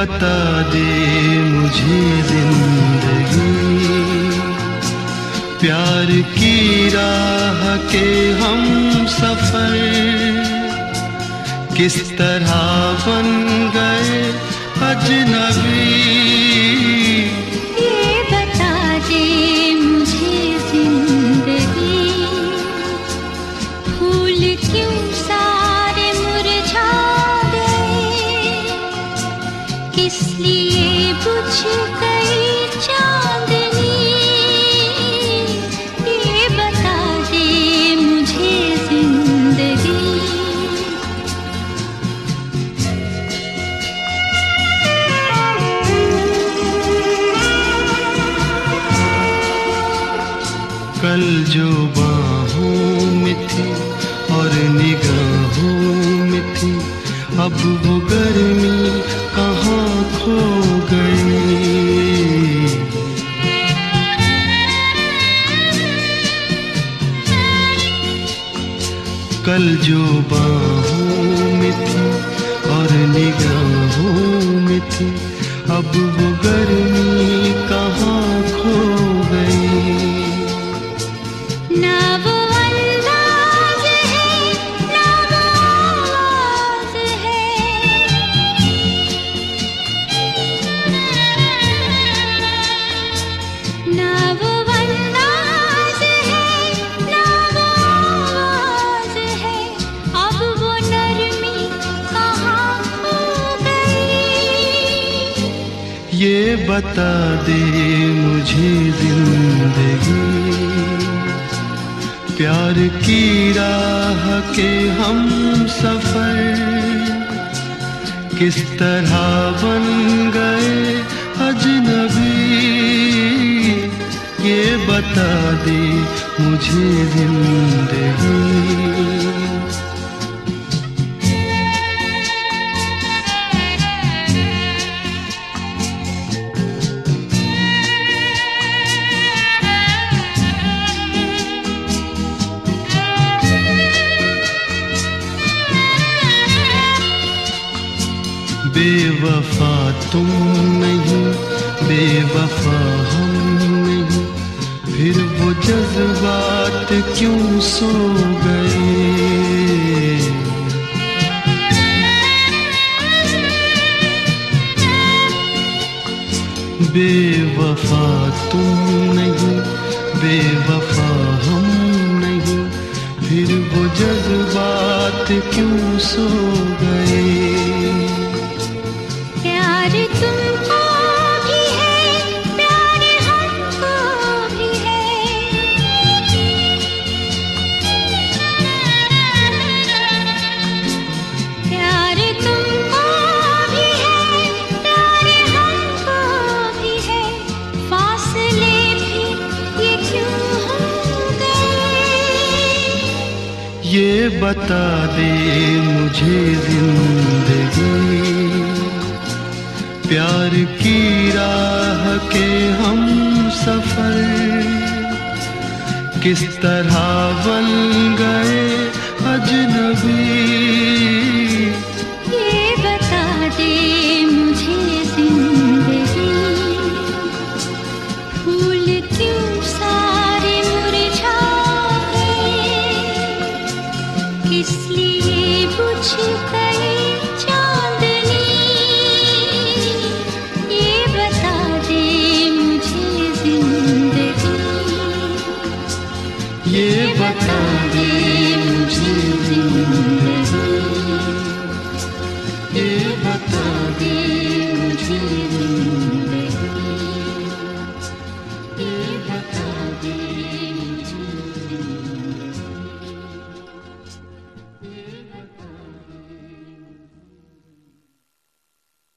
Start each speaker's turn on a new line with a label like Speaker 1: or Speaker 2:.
Speaker 1: बता दे मुझे जिंदगी, प्यार की राह के हम सफर किस तरह बन गए अजनबी।
Speaker 2: ये बता दे मुझे जिंदगी, फूल क्यों सारे मुरझा गए, किस लिए बुझ गई चांदनी। ये बता दे मुझे जिंदगी।
Speaker 1: कल जो बाहों में थी और निगाहों में थी, अब वो गर्मी कहाँ खो गई। कल जो बाहों में थी और निगाहों में थी, अब वो गर्मी कहाँ खो गई।
Speaker 2: ना वो अंदाज है, ना वो आवाज है, ना वो अंदाज है, ना वो आवाज है, अब वो नरमी कहाँ खो गई।
Speaker 1: ये बता दे मुझे जिंदगी, प्यार की राह के हम सफर किस तरह बन गए अजनबी। ये बता दे मुझे जिंदगी। बेवफा तुम नहीं, बेवफा हम नहीं, फिर वो जज्बात क्यों सो गए। बेवफा तुम नहीं, बेवफा हम नहीं, फिर वो जज्बात क्यों सो गए।
Speaker 2: प्यार तुमको भी है, प्यार हमको भी है, प्यार तुमको भी है, प्यार हमको भी है, फासले भी ये क्यों हो गए।
Speaker 1: ये बता दे मुझे जिंदगी, प्यार की राह के हम सफर किस तरह बन गए अजनबी।
Speaker 2: ये बता दे मुझे जिंदगी, फूल क्यों सारे मुरझा गए, किस लिए बुझ गई चांदनी। ये बता दे मुझे जिंदगी।
Speaker 1: ये बता